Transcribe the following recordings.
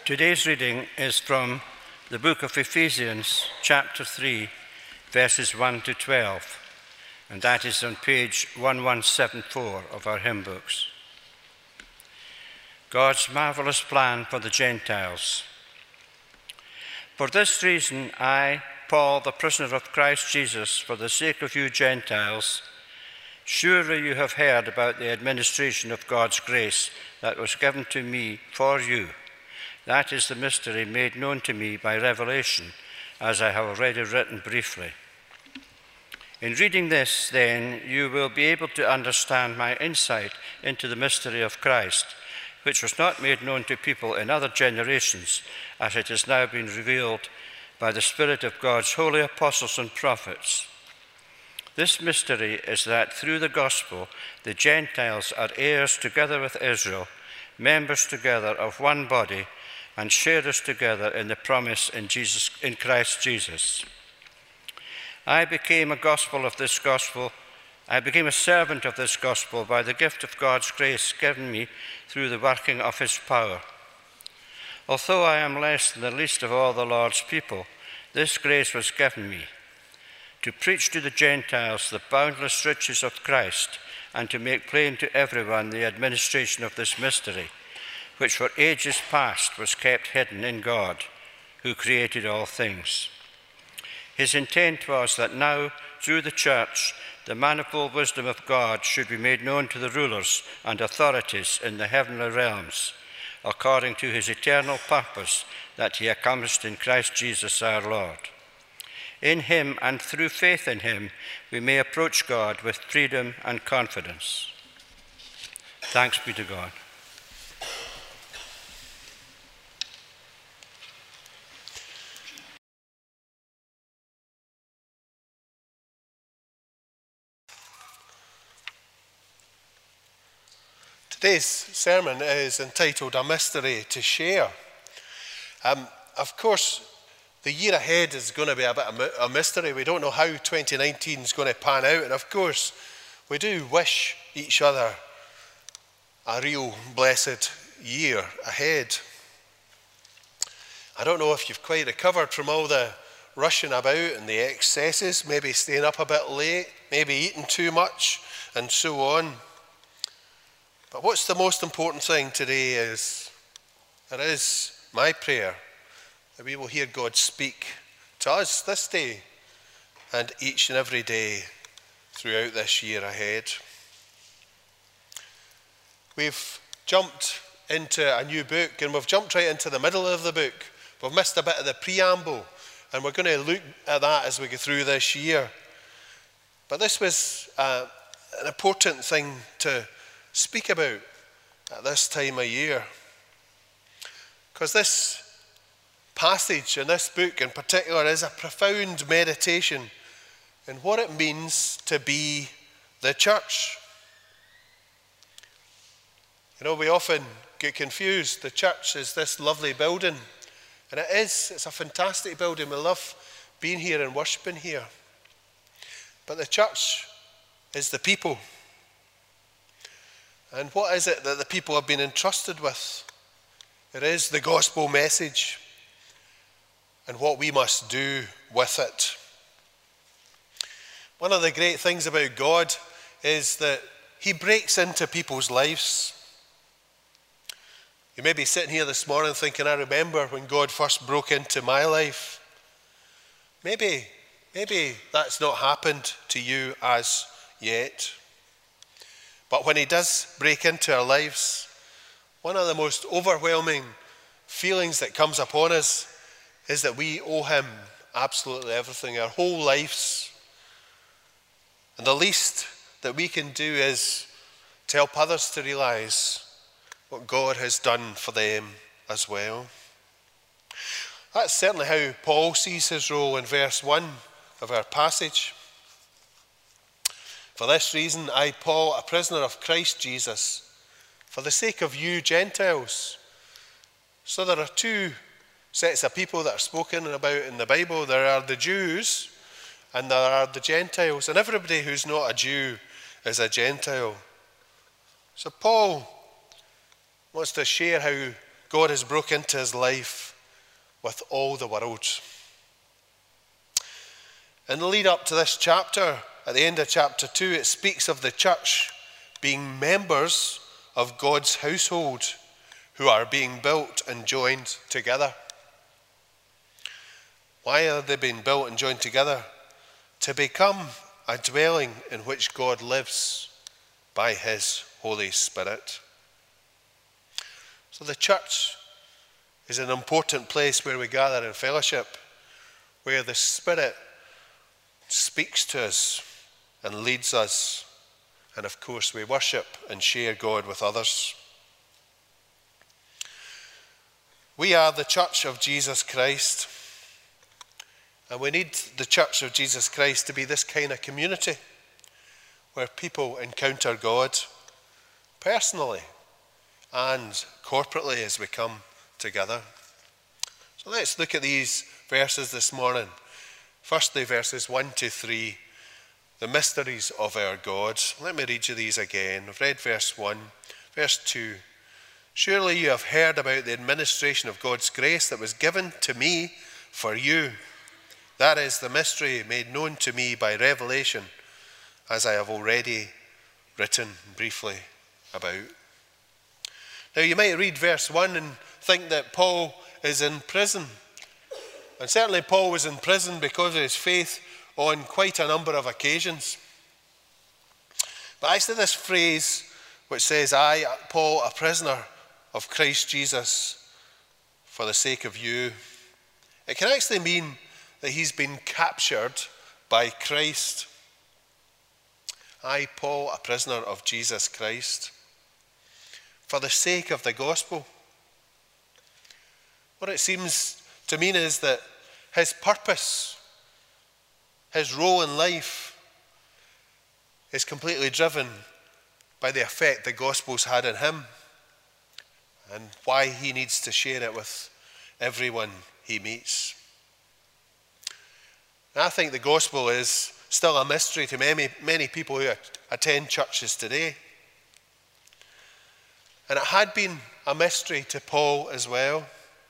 Today's reading is from the book of Ephesians, chapter 3, verses 1 to 12, and that is on page 1174 of our hymn books. God's marvelous plan for the Gentiles. For this reason, I, Paul, the prisoner of Christ Jesus, for the sake of you Gentiles, surely you have heard about the administration of God's grace that was given to me for you. That is the mystery made known to me by revelation, as I have already written briefly. In reading this, then, you will be able to understand my insight into the mystery of Christ, which was not made known to people in other generations, as it has now been revealed by the Spirit of God's holy apostles and prophets. This mystery is that through the gospel, the Gentiles are heirs together with Israel, members together of one body, and sharers together in the promise in Christ Jesus. I became a servant of this gospel by the gift of God's grace given me through the working of his power. Although I am less than the least of all the Lord's people, this grace was given me, to preach to the Gentiles the boundless riches of Christ, and to make plain to everyone the administration of this mystery, which for ages past was kept hidden in God, who created all things. His intent was that now, through the church, the manifold wisdom of God should be made known to the rulers and authorities in the heavenly realms, according to his eternal purpose that he accomplished in Christ Jesus our Lord. In him and through faith in him, we may approach God with freedom and confidence. Thanks be to God. Today's sermon is entitled A Mystery to Share. Of course, the year ahead is going to be a bit of a mystery. We don't know how 2019 is going to pan out. And of course, we do wish each other a real blessed year ahead. I don't know if you've quite recovered from all the rushing about and the excesses, maybe staying up a bit late, maybe eating too much, and so on. But what's the most important thing today is, it is my prayer that we will hear God speak to us this day and each and every day throughout this year ahead. We've jumped into a new book, and we've jumped right into the middle of the book. We've missed a bit of the preamble, and we're going to look at that as we go through this year. But this was an important thing to speak about at this time of year, because this passage in this book in particular is a profound meditation in what it means to be the church. You know, we often get confused. The church is this lovely building, and it is. It's a fantastic building. We love being here and worshiping here. But the church is the people. And what is it that the people have been entrusted with? It is the gospel message and what we must do with it. One of the great things about God is that he breaks into people's lives. You may be sitting here this morning thinking, I remember when God first broke into my life. Maybe that's not happened to you as yet. But when he does break into our lives, one of the most overwhelming feelings that comes upon us is that we owe him absolutely everything, our whole lives. And the least that we can do is to help others to realize what God has done for them as well. That's certainly how Paul sees his role in verse 1 of our passage. For this reason, I, Paul, a prisoner of Christ Jesus, for the sake of you Gentiles. So there are two sets of people that are spoken about in the Bible. There are the Jews and there are the Gentiles. And everybody who's not a Jew is a Gentile. So Paul wants to share how God has broken into his life with all the world. In the lead up to this chapter, at the end of chapter 2, it speaks of the church being members of God's household who are being built and joined together. Why are they being built and joined together? To become a dwelling in which God lives by his Holy Spirit. So the church is an important place where we gather in fellowship, where the Spirit speaks to us and leads us, and of course we worship and share God with others. We are the church of Jesus Christ, and we need the church of Jesus Christ to be this kind of community where people encounter God personally and corporately as we come together. So let's look at these verses this morning. Firstly, verses 1 to 3, the mysteries of our God. Let me read you these again. I've read verse 1. Verse 2, surely you have heard about the administration of God's grace that was given to me for you. That is the mystery made known to me by revelation, as I have already written briefly about. Now you might read verse 1 and think that Paul is in prison. And certainly Paul was in prison because of his faith on quite a number of occasions. But actually this phrase which says, I, Paul, a prisoner of Christ Jesus, for the sake of you, it can actually mean that he's been captured by Christ. I, Paul, a prisoner of Jesus Christ, for the sake of the gospel. What it seems to mean is that his purpose, his role in life, is completely driven by the effect the gospel's had on him and why he needs to share it with everyone he meets. And I think the gospel is still a mystery to many people who attend churches today. And it had been a mystery to Paul as well.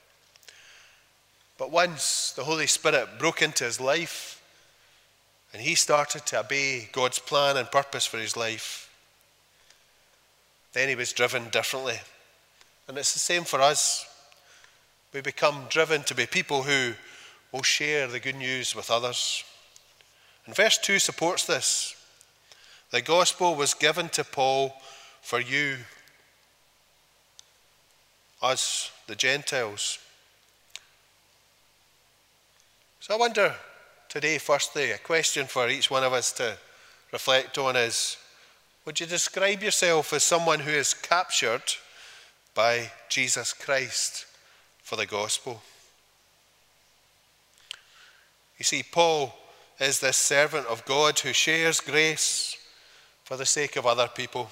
But once the Holy Spirit broke into his life and he started to obey God's plan and purpose for his life, then he was driven differently. And it's the same for us. We become driven to be people who will share the good news with others. And verse 2 supports this. The gospel was given to Paul for you, us, the Gentiles. So I wonder today, firstly, a question for each one of us to reflect on is, would you describe yourself as someone who is captured by Jesus Christ for the gospel? You see, Paul is this servant of God who shares grace for the sake of other people.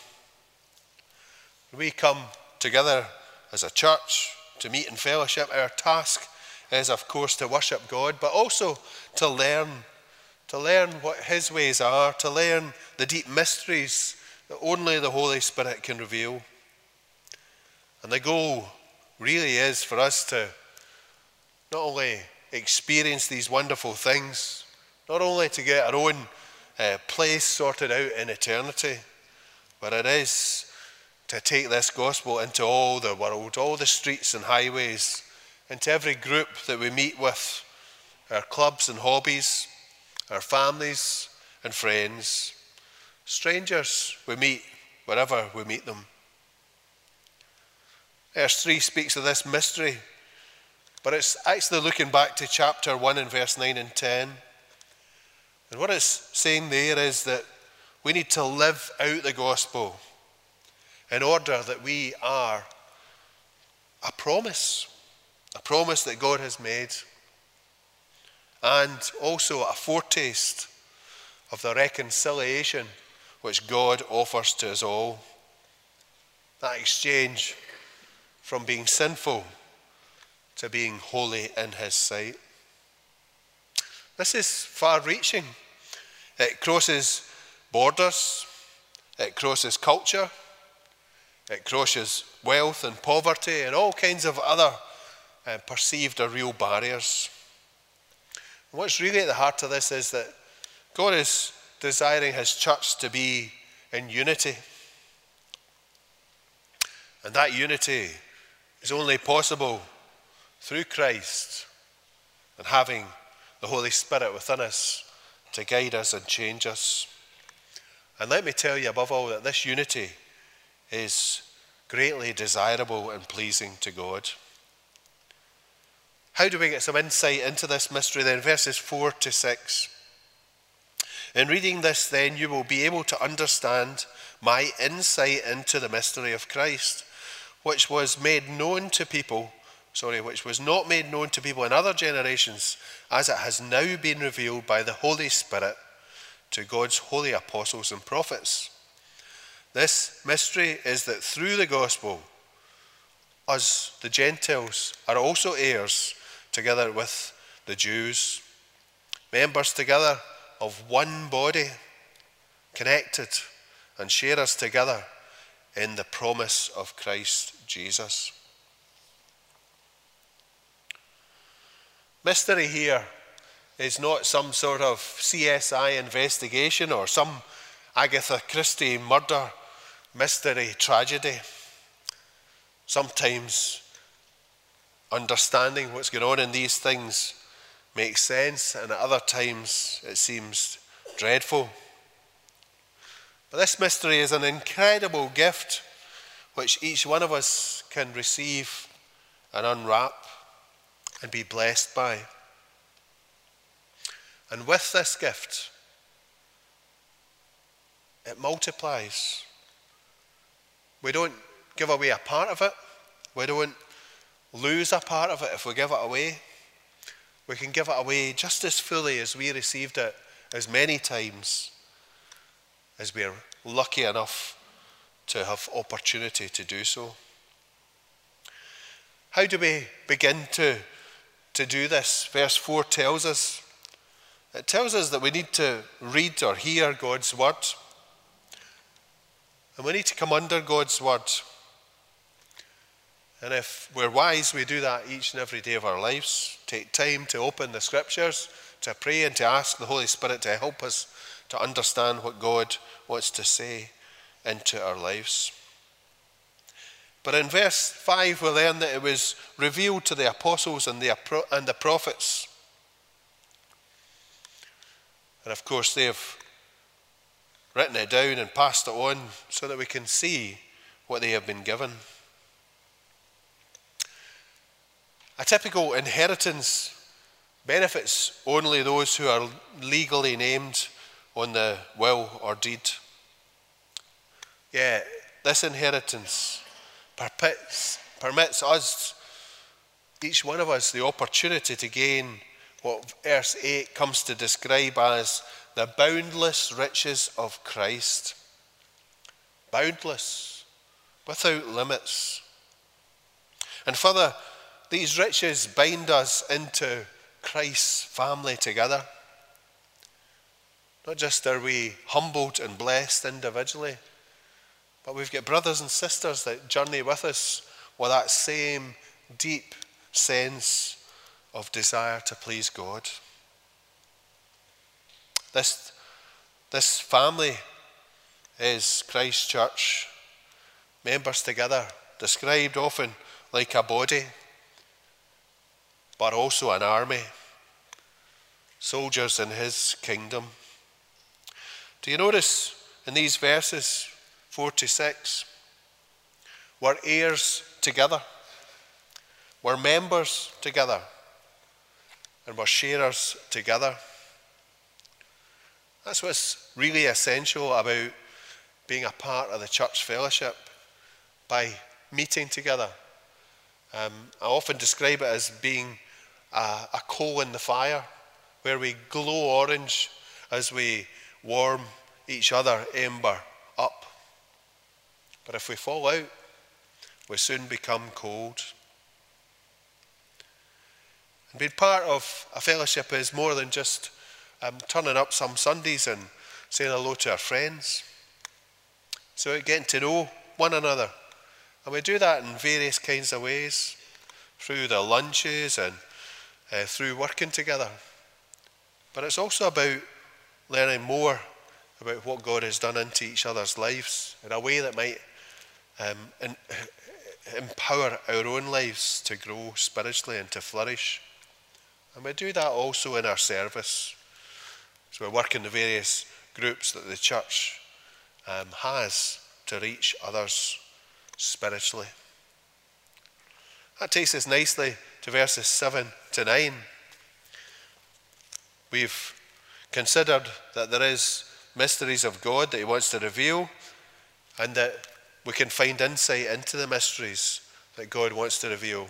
We come together as a church to meet in fellowship. Our task is, of course, to worship God, but also to learn what his ways are, to learn the deep mysteries that only the Holy Spirit can reveal. And the goal really is for us to not only experience these wonderful things, not only to get our own place sorted out in eternity, but it is to take this gospel into all the world, all the streets and highways, into every group that we meet with, our clubs and hobbies, our families and friends, strangers we meet wherever we meet them. Verse 3 speaks of this mystery, but it's actually looking back to chapter 1 and verse 9 and 10. And what it's saying there is that we need to live out the gospel in order that we are a promise that God has made, and also a foretaste of the reconciliation which God offers to us all. That exchange from being sinful to being holy in his sight. This is far-reaching. It crosses borders, it crosses culture, It crushes wealth and poverty and all kinds of other perceived or real barriers. And what's really at the heart of this is that God is desiring his church to be in unity. And that unity is only possible through Christ and having the Holy Spirit within us to guide us and change us. And let me tell you above all that this unity is greatly desirable and pleasing to God. How do we get some insight into this mystery then? Verses 4 to 6. In reading this then, you will be able to understand my insight into the mystery of Christ, which was not made known to people in other generations, as it has now been revealed by the Holy Spirit to God's holy apostles and prophets. This mystery is that through the gospel, us, the Gentiles, are also heirs together with the Jews, members together of one body, connected and sharers together in the promise of Christ Jesus. Mystery here is not some sort of CSI investigation or some Agatha Christie murder mystery tragedy. Sometimes understanding what's going on in these things makes sense, and at other times it seems dreadful. But this mystery is an incredible gift which each one of us can receive and unwrap and be blessed by. And with this gift, it multiplies. We don't give away a part of it. We don't lose a part of it if we give it away. We can give it away just as fully as we received it, as many times as we're lucky enough to have opportunity to do so. How do we begin to do this? Verse 4 tells us. It tells us that we need to read or hear God's word. And we need to come under God's word. And if we're wise, we do that each and every day of our lives. Take time to open the scriptures, to pray and to ask the Holy Spirit to help us to understand what God wants to say into our lives. But in verse 5 we learn that it was revealed to the apostles and the prophets. And of course they've written it down and passed it on so that we can see what they have been given. A typical inheritance benefits only those who are legally named on the will or deed. Yeah, this inheritance permits us, each one of us, the opportunity to gain what verse 8 comes to describe as the boundless riches of Christ. Boundless, without limits. And further, these riches bind us into Christ's family together. Not just are we humbled and blessed individually, but we've got brothers and sisters that journey with us with that same deep sense of desire to please God. This family is Christ's church, members together, described often like a body, but also an army, soldiers in his kingdom. Do you notice in these verses 4 to 6, we're heirs together, we're members together, and we're sharers together. That's what's really essential about being a part of the church fellowship, by meeting together. I often describe it as being a coal in the fire, where we glow orange as we warm each other ember up. But if we fall out, we soon become cold. And being part of a fellowship is more than just turning up some Sundays and saying hello to our friends. So getting to know one another And we do that in various kinds of ways, through the lunches and through working together. But it's also about learning more about what God has done into each other's lives in a way that might empower our own lives to grow spiritually and to flourish. And we do that also in our service. So we work in the various groups that the church has to reach others spiritually. That takes us nicely to verses 7 to 9. We've considered that there is mysteries of God that he wants to reveal, and that we can find insight into the mysteries that God wants to reveal.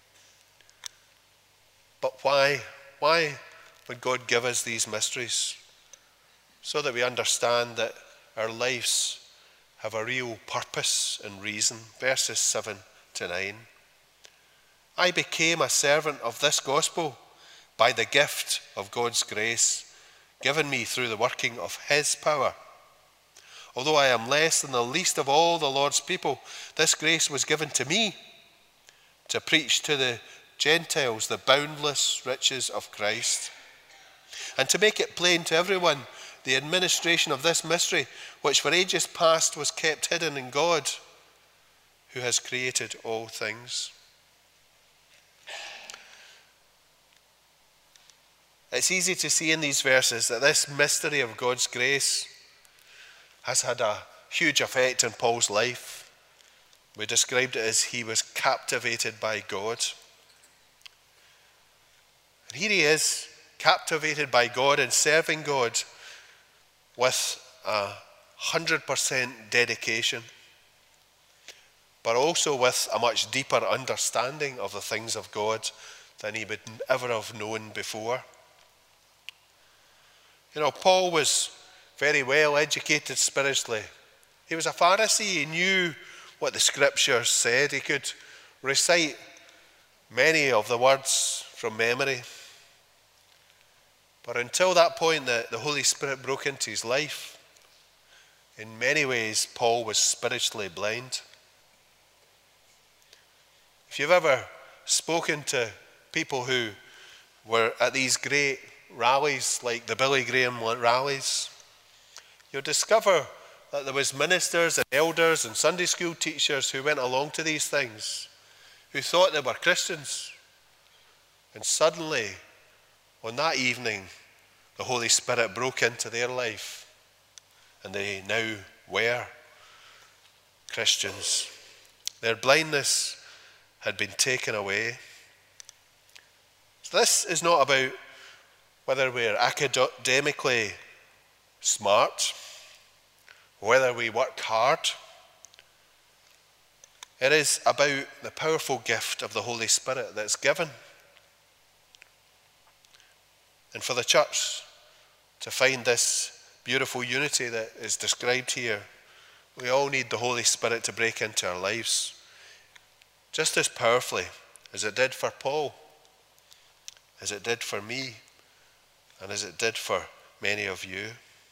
But why? Why would God give us these mysteries? So that we understand that our lives have a real purpose and reason. Verses 7 to 9. I became a servant of this gospel by the gift of God's grace given me through the working of his power. Although I am less than the least of all the Lord's people, this grace was given to me to preach to the Gentiles the boundless riches of Christ, and to make it plain to everyone the administration of this mystery, which for ages past was kept hidden in God, who has created all things. It's easy to see in these verses that this mystery of God's grace has had a huge effect on Paul's life. We described it as he was captivated by God. And here he is, captivated by God and serving God with 100% dedication, but also with a much deeper understanding of the things of God than he would ever have known before. You know, Paul was very well educated spiritually. He was a Pharisee. He knew what the scriptures said. He could recite many of the words from memory. But until that point that the Holy Spirit broke into his life, in many ways Paul was spiritually blind. If you've ever spoken to people who were at these great rallies like the Billy Graham rallies, you'll discover that there was ministers and elders and Sunday school teachers who went along to these things, who thought they were Christians. And suddenly, on that evening, the Holy Spirit broke into their life, and they now were Christians. Their blindness had been taken away. So this is not about whether we're academically smart, whether we work hard. It is about the powerful gift of the Holy Spirit that's given. And for the church to find this beautiful unity that is described here, we all need the Holy Spirit to break into our lives, just as powerfully as it did for Paul, as it did for me, and as it did for many of you.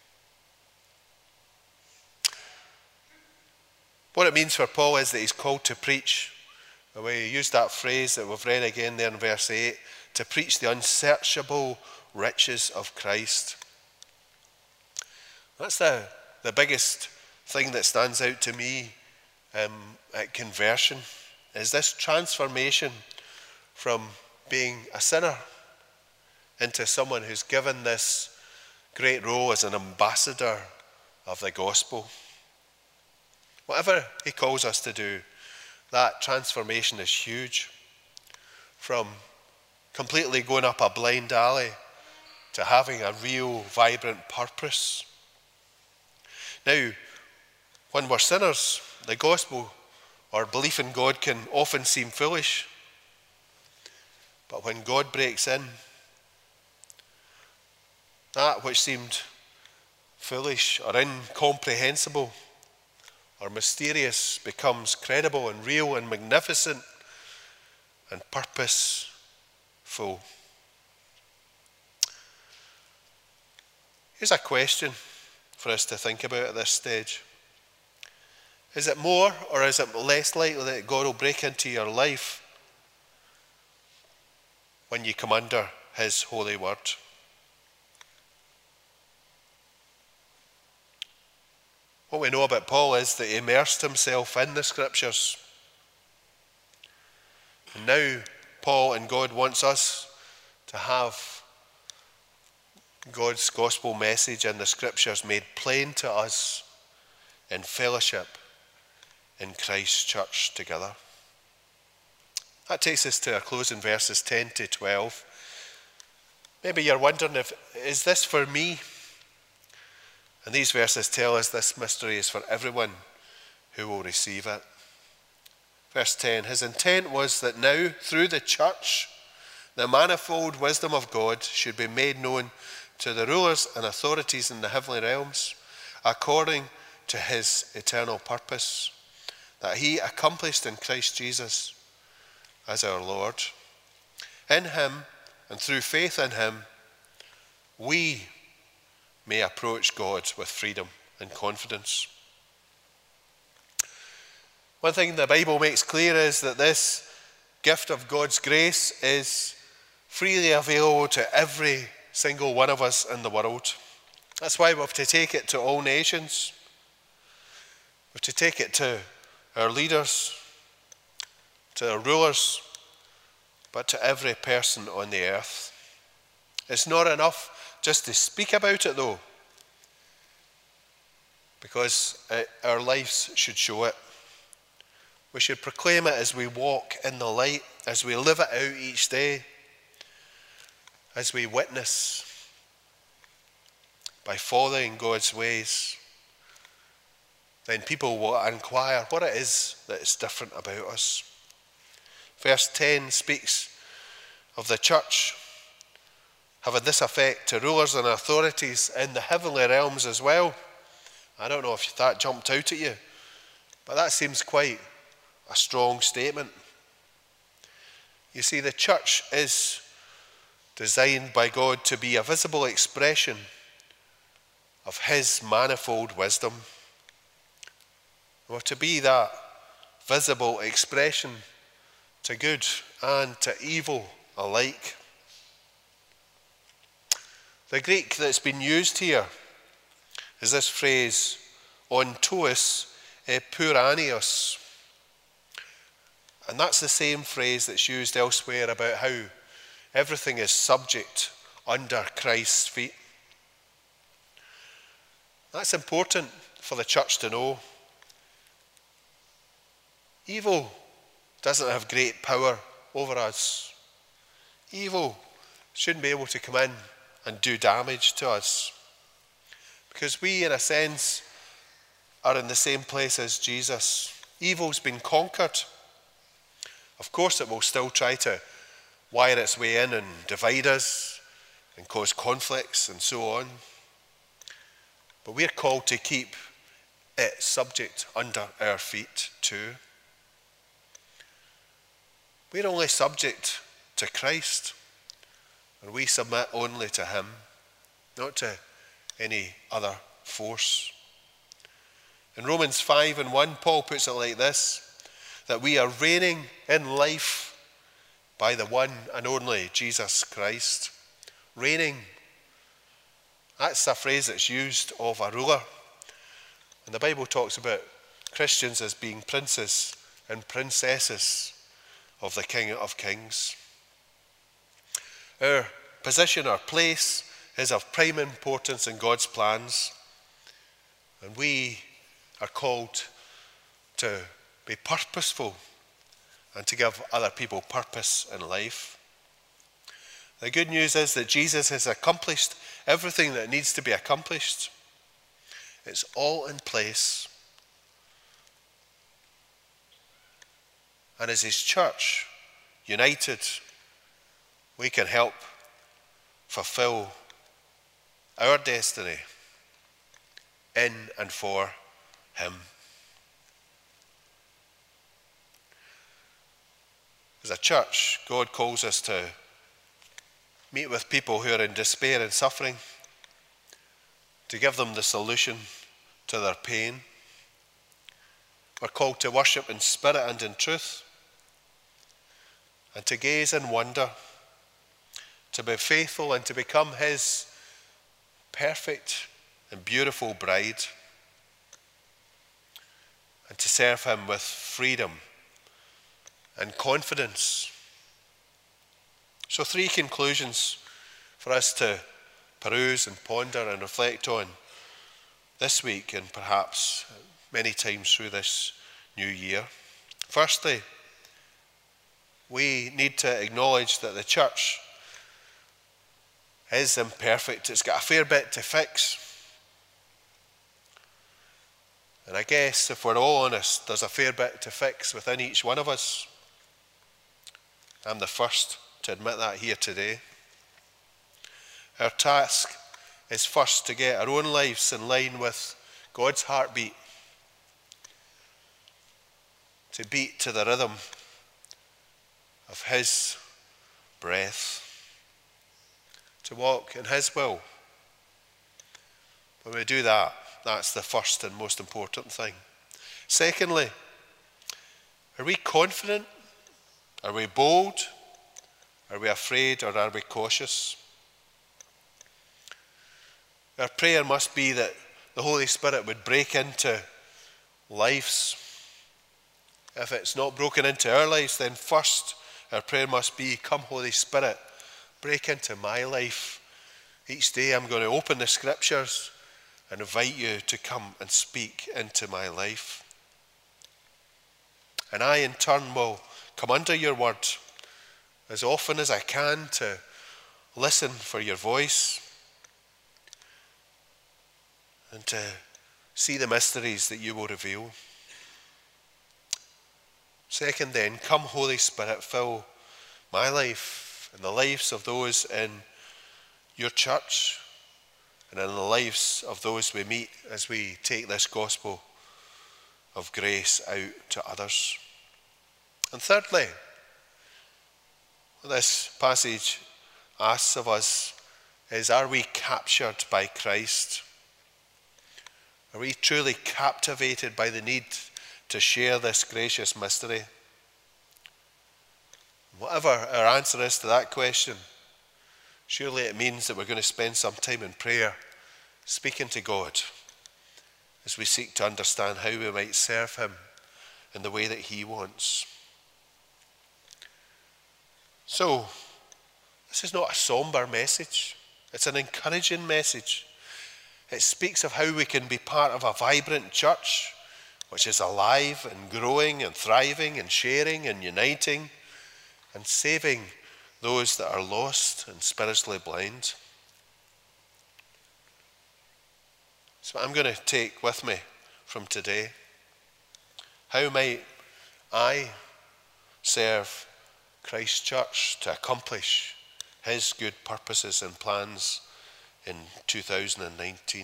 What it means for Paul is that he's called to preach. We used that phrase that we've read again there in verse 8, to preach the unsearchable riches of Christ. That's the biggest thing that stands out to me at conversion, is this transformation from being a sinner into someone who's given this great role as an ambassador of the gospel. Whatever he calls us to do, that transformation is huge. From completely going up a blind alley to having a real, vibrant purpose. Now, when we're sinners, the gospel or belief in God can often seem foolish. But when God breaks in, that which seemed foolish or incomprehensible or mysterious becomes credible and real and magnificent and purposeful. Here's a question for us to think about at this stage. Is it more or is it less likely that God will break into your life when you come under his holy word? What we know about Paul is that he immersed himself in the scriptures. And now Paul and God wants us to have God's gospel message in the scriptures made plain to us in fellowship in Christ's church together. That takes us to our closing verses 10 to 12. Maybe you're wondering, is this for me? And these verses tell us this mystery is for everyone who will receive it. Verse 10, his intent was that now, through the church, the manifold wisdom of God should be made known to the rulers and authorities in the heavenly realms, according to his eternal purpose, that he accomplished in Christ Jesus as our Lord. In him, and through faith in him, we may approach God with freedom and confidence. One thing the Bible makes clear is that this gift of God's grace is freely available to every single one of us in the world. That's why we have to take it to all nations. We have to take it to our leaders, to our rulers, but to every person on the earth. It's not enough just to speak about it, though, because our lives should show it. We should proclaim it as we walk in the light, as we live it out each day, as we witness by following God's ways. Then people will inquire what it is that is different about us. Verse 10 speaks of the church having this effect to rulers and authorities in the heavenly realms as well. I don't know if that jumped out at you, but that seems quite a strong statement. You see, the church is designed by God to be a visible expression of his manifold wisdom, or to be that visible expression to good and to evil alike. The Greek that's been used here is this phrase, ontos epuranios. And that's the same phrase that's used elsewhere about how everything is subject under Christ's feet. That's important for the church to know. Evil doesn't have great power over us. Evil shouldn't be able to come in and do damage to us, because we, in a sense, are in the same place as Jesus. Evil's been conquered. Of course, it will still try to wire its way in and divide us and cause conflicts and so on. But we're called to keep it subject under our feet too. We're only subject to Christ, and we submit only to him, not to any other force. In Romans 5:1, Paul puts it like this, that we are reigning in life by the one and only Jesus Christ. Reigning, that's a phrase that's used of a ruler. And the Bible talks about Christians as being princes and princesses of the King of Kings. Our position, our place is of prime importance in God's plans. And we are called to be purposeful and to give other people purpose in life. The good news is that Jesus has accomplished everything that needs to be accomplished. It's all in place. And as his church, united, we can help fulfill our destiny in and for him. As a church, God calls us to meet with people who are in despair and suffering, to give them the solution to their pain. We're called to worship in spirit and in truth, and to gaze in wonder, to be faithful and to become his perfect and beautiful bride, and to serve him with freedom and confidence. So 3 conclusions for us to peruse and ponder and reflect on this week and perhaps many times through this new year. Firstly, we need to acknowledge that the church is imperfect. It's got a fair bit to fix. And I guess if we're all honest, there's a fair bit to fix within each one of us. I'm the first to admit that here today. Our task is first to get our own lives in line with God's heartbeat, to beat to the rhythm of his breath, to walk in his will. When we do that, that's the first and most important thing. Secondly, are we confident? Are we bold? Are we afraid, or are we cautious? Our prayer must be that the Holy Spirit would break into lives. If it's not broken into our lives, then first our prayer must be, come Holy Spirit, break into my life. Each day I'm going to open the scriptures and invite you to come and speak into my life. And I in turn will come under your word as often as I can to listen for your voice and to see the mysteries that you will reveal. Second then, come Holy Spirit, fill my life and the lives of those in your church and in the lives of those we meet as we take this gospel of grace out to others. And thirdly, what this passage asks of us is, are we captured by Christ? Are we truly captivated by the need to share this gracious mystery? Whatever our answer is to that question, surely it means that we're going to spend some time in prayer, speaking to God, as we seek to understand how we might serve him in the way that he wants. So, this is not a somber message. It's an encouraging message. It speaks of how we can be part of a vibrant church, which is alive and growing and thriving and sharing and uniting and saving those that are lost and spiritually blind. So I'm going to take with me from today, how might I serve Christ Church to accomplish his good purposes and plans in 2019.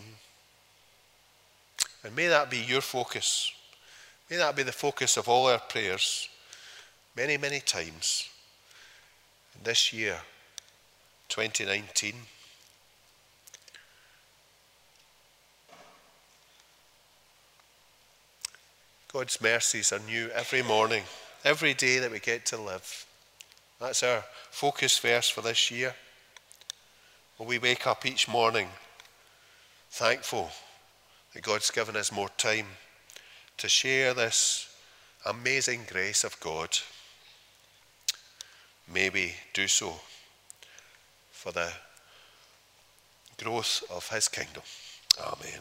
And may that be your focus. May that be the focus of all our prayers many, many times in this year, 2019. God's mercies are new every morning, every day that we get to live. That's our focus verse for this year. Will we wake up each morning thankful that God's given us more time to share this amazing grace of God? May we do so for the growth of his kingdom. Amen.